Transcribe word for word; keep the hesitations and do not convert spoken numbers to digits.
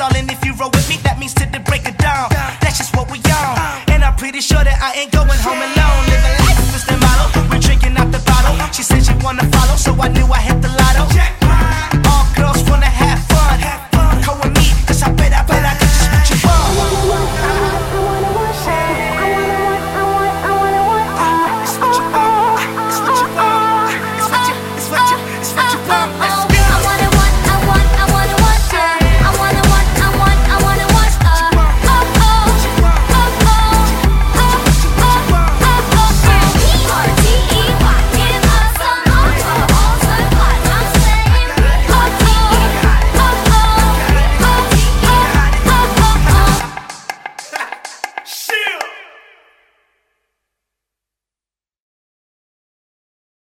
all in if you roll with me, that means till the break of dawn. That's just what we on. And I'm pretty sure that I ain't going home alone. Living life with the model, we're drinking out the bottle. She said she wanna follow, so I knew I had